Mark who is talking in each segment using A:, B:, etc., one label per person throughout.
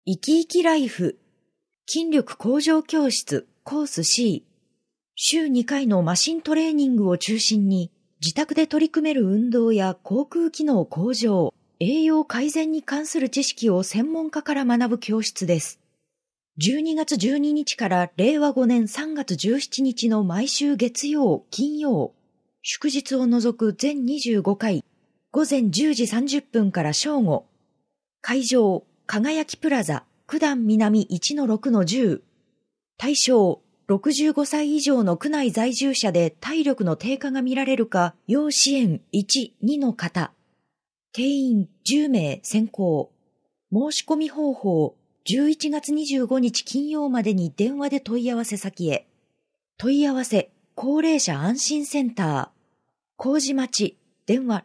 A: 生き生きライフ筋力向上教室コース C 週2回のマシントレーニングを中心に自宅で取り組める運動や口腔機能向上、栄養改善に関する知識を専門家から学ぶ教室です。12月12日から令和5年3月17日の毎週月曜、金曜、祝日を除く全25回、午前10時30分から正午、会場、輝きプラザ、九段南 1-6-10。対象、65歳以上の区内在住者で体力の低下が見られるか、要支援1、2の方。定員10名選考。申し込み方法、11月25日金曜までに電話で問い合わせ先へ。問い合わせ、高齢者安心センター。麹町、電話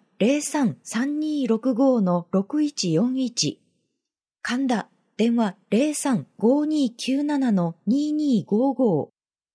A: 03-3265-6141。神田、電話 03-5297-2255。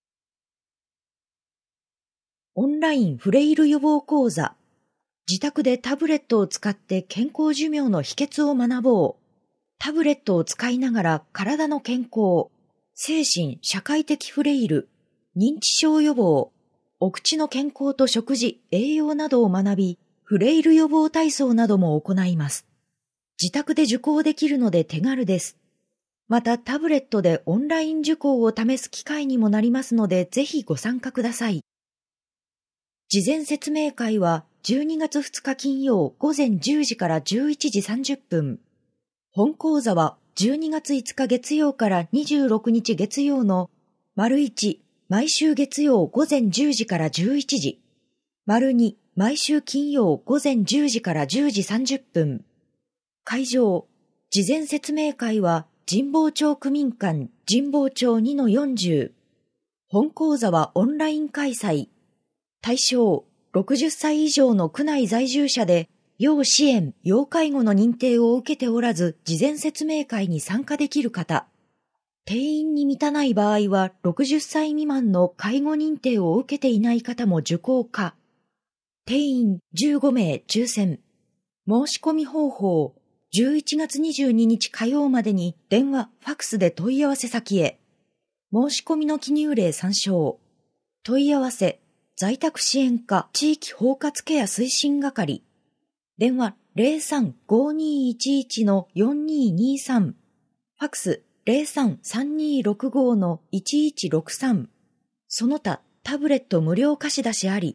A: オンラインフレイル予防講座。自宅でタブレットを使って健康寿命の秘訣を学ぼう。タブレットを使いながら体の健康、精神・社会的フレイル、認知症予防、お口の健康と食事、栄養などを学び、フレイル予防体操なども行います。自宅で受講できるので手軽です。またタブレットでオンライン受講を試す機会にもなりますので、ぜひご参加ください。事前説明会は12月2日金曜午前10時から11時30分。本講座は12月5日月曜から26日月曜の丸1、毎週月曜午前10時から11時。丸2、毎週金曜午前10時から10時30分。会場、事前説明会は神保町区民館神保町 2-40。本講座はオンライン開催。対象、60歳以上の区内在住者で、要支援・要介護の認定を受けておらず、事前説明会に参加できる方。定員に満たない場合は、60歳未満の介護認定を受けていない方も受講可。定員15名抽選。申し込み方法、11月22日火曜までに電話、ファクスで問い合わせ先へ。申し込みの記入例参照。問い合わせ、在宅支援課地域包括ケア推進係。電話 03-5211-4223。ファクス 03-3265-1163。その他タブレット無料貸し出しあり。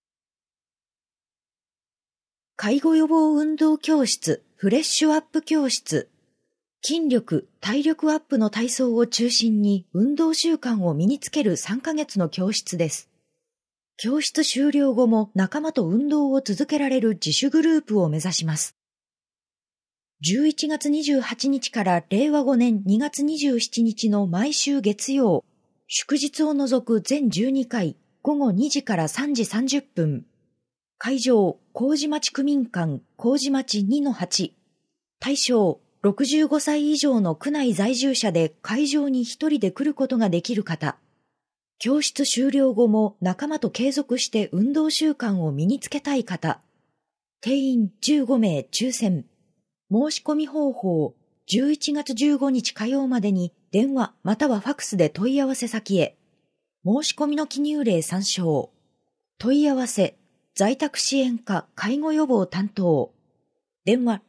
A: 介護予防運動教室フレッシュアップ教室。筋力・体力アップの体操を中心に運動習慣を身につける3ヶ月の教室です。教室終了後も仲間と運動を続けられる自主グループを目指します。11月28日から令和5年2月27日の毎週月曜、祝日を除く全12回、午後2時から3時30分。会場、麹町区民館、麹町 2-8。対象、65歳以上の区内在住者で会場に一人で来ることができる方。教室終了後も仲間と継続して運動習慣を身につけたい方。定員15名抽選。申し込み方法、11月15日火曜までに電話またはファクスで問い合わせ先へ。申し込みの記入例参照。問い合わせ、在宅支援課介護予防担当。電話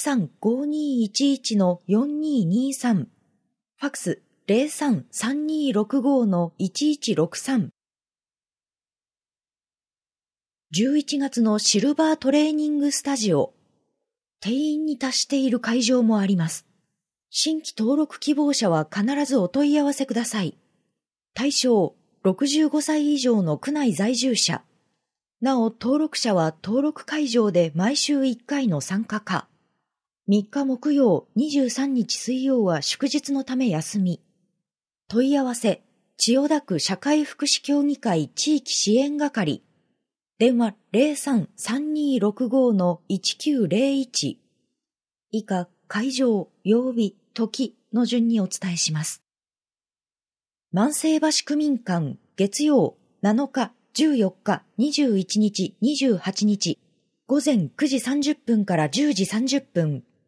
A: 03-5211-4223。ファクス03-3265-1163。11月のシルバートレーニングスタジオ。定員に達している会場もあります。新規登録希望者は必ずお問い合わせください。対象、65歳以上の区内在住者。なお、登録者は登録会場で毎週1回の参加可。3日木曜、23日水曜は祝日のため休み。問い合わせ、千代田区社会福祉協議会地域支援係。電話 03-3265-1901。以下、会場、曜日、時の順にお伝えします。万世橋区民館、月曜、7日、14日、21日、28日、午前9時30分から10時30分、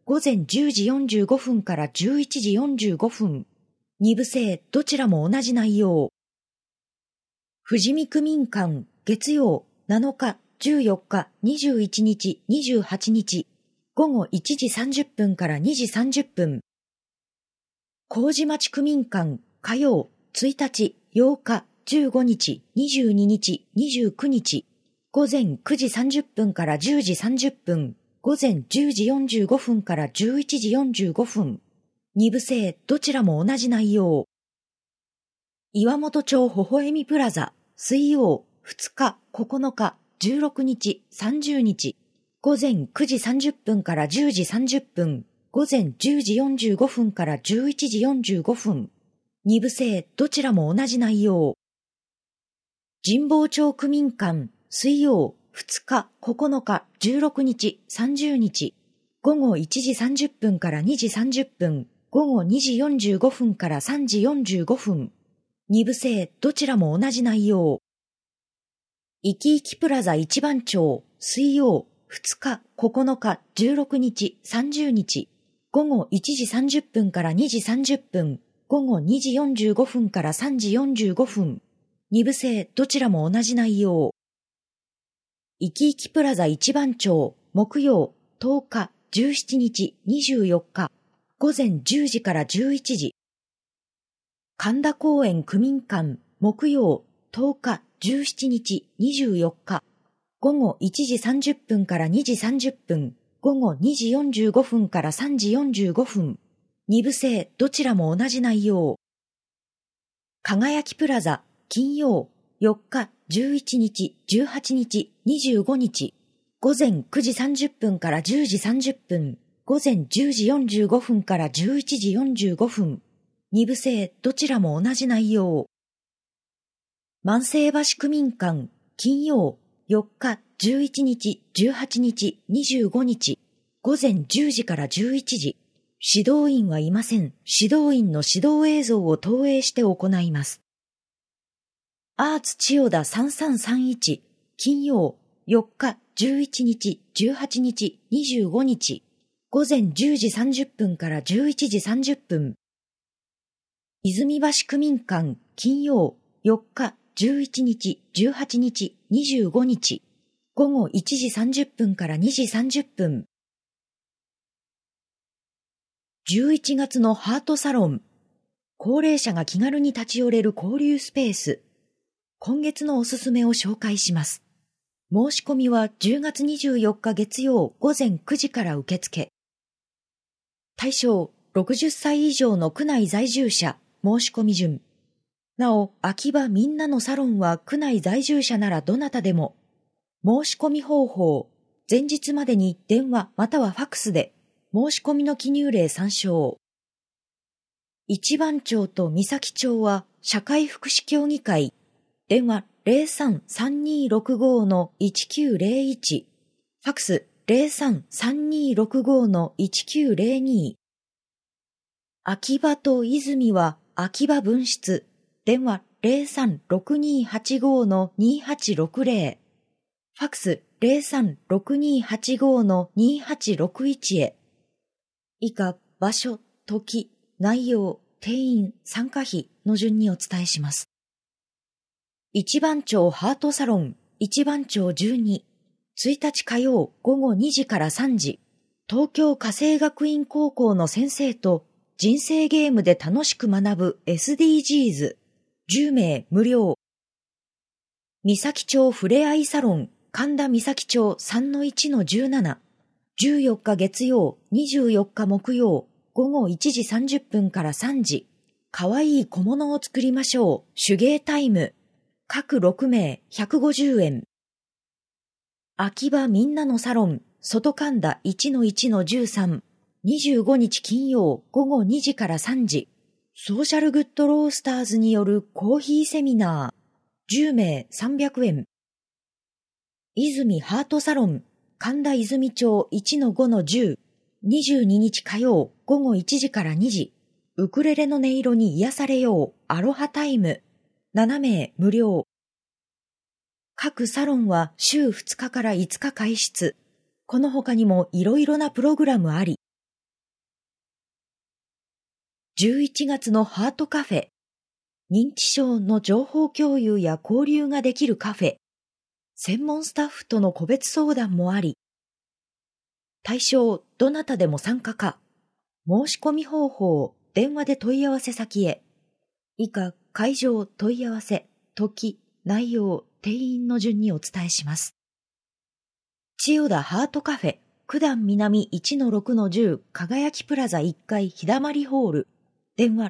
A: 午前10時45分から11時45分。2部制どちらも同じ内容。富士見区民館月曜7日、14日、21日、28日。午後1時30分から2時30分。麹町区民館火曜1日、8日、15日、22日、29日。午前9時30分から10時30分。午前10時45分から11時45分。2部制どちらも同じ内容。岩本町ほほえみプラザ水曜2日、9日、16日、30日。午前9時30分から10時30分。午前10時45分から11時45分。2部制どちらも同じ内容。神保町区民館水曜2日、9日、16日、30日。午後1時30分から2時30分。午後2時45分から3時45分。2部制どちらも同じ内容。いきいきプラザ一番町水曜2日、9日、16日、30日。午後1時30分から2時30分。午後2時45分から3時45分。2部制どちらも同じ内容。いきいきプラザ一番町木曜10日、17日、24日。午前10時から11時。神田公園区民館木曜10日、17日、24日。午後1時30分から2時30分。午後2時45分から3時45分。2部制どちらも同じ内容。輝きプラザ金曜4日、11日、18日、25日。午前9時30分から10時30分。午前10時45分から11時45分。2部制どちらも同じ内容。万世橋区民館金曜4日、11日、18日、25日。午前10時から11時。指導員はいません。指導員の指導映像を投影して行います。アーツ千代田3331金曜4日、11日、18日、25日。午前10時30分から11時30分。泉橋区民館金曜4日、11日、18日、25日。午後1時30分から2時30分。11月のハートサロン。高齢者が気軽に立ち寄れる交流スペース。今月のおすすめを紹介します。申し込みは10月24日月曜午前9時から受付。対象60歳以上の区内在住者、申し込み順。なお、秋葉みんなのサロンは区内在住者ならどなたでも。申し込み方法。前日までに電話またはファクスで申し込みの記入例参照。一番町と三崎町は社会福祉協議会。電話 03-3265-1901。ファクス 03-3265-1902。秋葉と泉は秋葉分室。電話 03-6285-2860。ファクス 03-6285-2861 へ。以下、場所、時、内容、定員、参加費の順にお伝えします。一番町ハートサロン、一番町12。1日火曜午後2時から3時。東京家政学院高校の先生と人生ゲームで楽しく学ぶ SDGs。10名無料。三崎町ふれあいサロン、神田三崎町 3-1-17。14日月曜、24日木曜、午後1時30分から3時。かわいい小物を作りましょう。手芸タイム。各6名150円。秋葉みんなのサロン、外神田 1-1-13。25日金曜午後2時から3時。ソーシャルグッドロースターズによるコーヒーセミナー。10名300円。泉ハートサロン、神田泉町 1-5-10。22日火曜午後1時から2時。ウクレレの音色に癒されよう。アロハタイム。7名無料。各サロンは週2日から5日開出。この他にもいろいろなプログラムあり。 11月のハートカフェ。認知症の情報共有や交流ができるカフェ。専門スタッフとの個別相談もあり。対象、どなたでも参加か。申し込み方法、電話で問い合わせ先へ。以下、会場、問い合わせ、時、内容、定員の順にお伝えします。千代田ハートカフェ、九段南 1-6-10 輝きプラザ1階日だまりホール。電話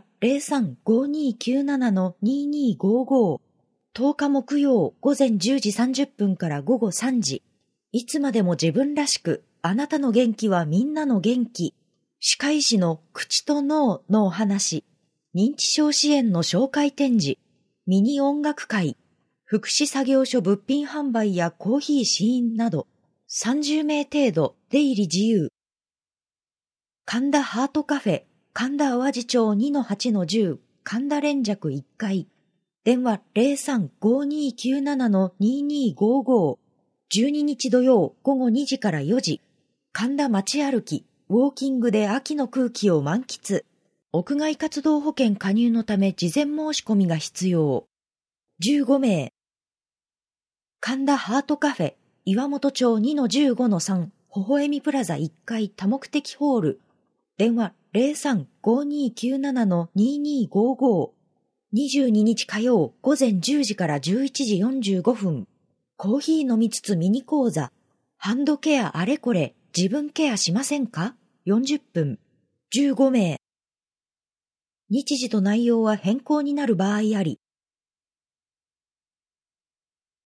A: 03-5297-2255。10日木曜午前10時30分から午後3時。いつまでも自分らしく、あなたの元気はみんなの元気。歯科医師の口と脳のお話。認知症支援の紹介展示。ミニ音楽会。福祉作業所物品販売やコーヒー試飲など。30名程度、出入り自由。神田ハートカフェ、神田淡路町 2-8-10 神田連雀1階。電話 03-5297-2255。12日土曜午後2時から4時。神田街歩き、ウォーキングで秋の空気を満喫。屋外活動保険加入のため事前申し込みが必要。15名。神田ハートカフェ、岩本町 2-15-3 ほほえみプラザ1階多目的ホール。電話 03-5297-2255。22日火曜午前10時から11時45分。コーヒー飲みつつミニ講座。ハンドケアあれこれ自分ケアしませんか ?40 分。15名。日時と内容は変更になる場合あり。